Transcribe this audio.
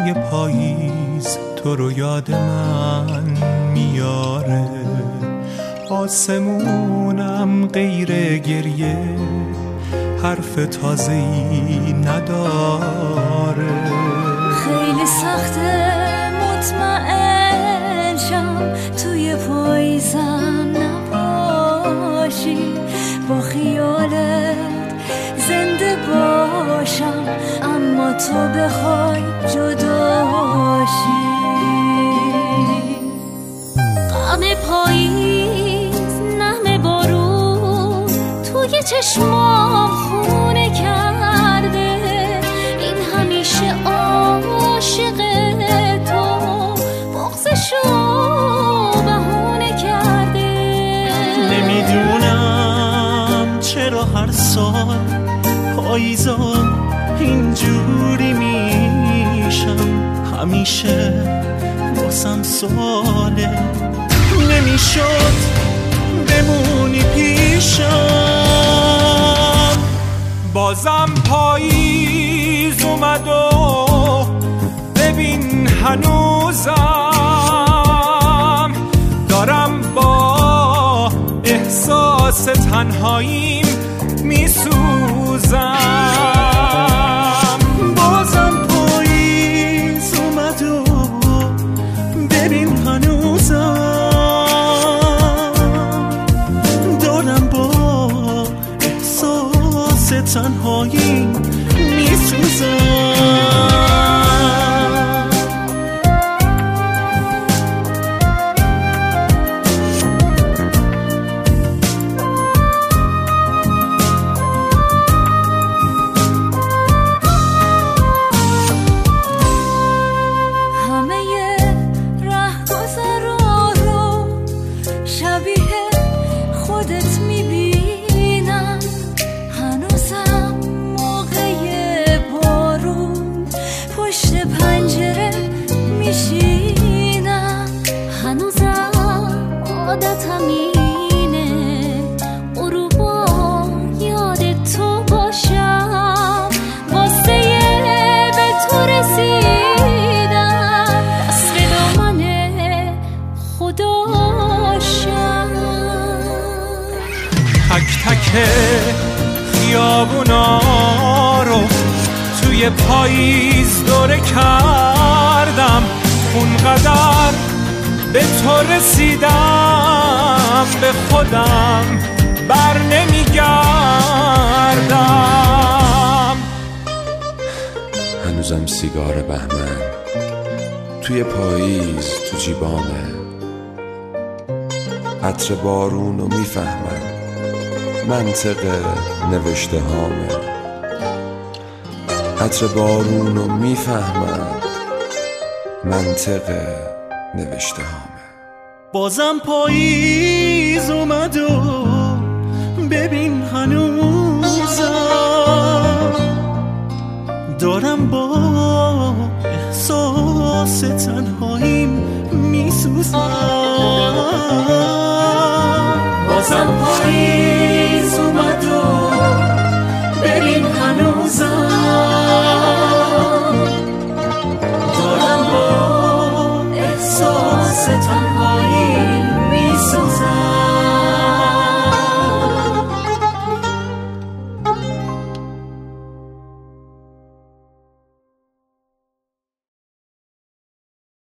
توی پاییز تو رو یاد من میاره، آسمونم غیر گریه حرف تازه‌ای نداره. خیلی سخته مطمئن شم توی پاییزم نباشی، با خیالت زنده باشم اما تو بخوای جداشی. غم پاییز نم بارون توی چشمام خونه کرده، این همیشه عاشق تو بغضشو بهونه کرده. نمیدونم چرا هر سال پاییزا اینجوری میشم، همیشه واسم سواله نمیشد بمونی پیشم. بازم پاییز اومد و ببین هنوزم دارم با احساس تنهاییم میسوزم. بازم پاییز اومد و ببین هنوزم دارم با احساس تنهاییم میسوزم. خیابونا رو توی پاییز دوره کردم، اونقدر به تو رسیدم به خودم بر نمیگردم. هنوزم سیگار بهمن توی پاییز تو جیبامه، عطر بارون رو میفهمم منطق نوشته هامه، عطر بارون رو میفهمم منطق نوشته هامه. بازم پاییز اومد و ببین هنوزم دارم با احساس تنهاییم میسوزم. بازم پاییز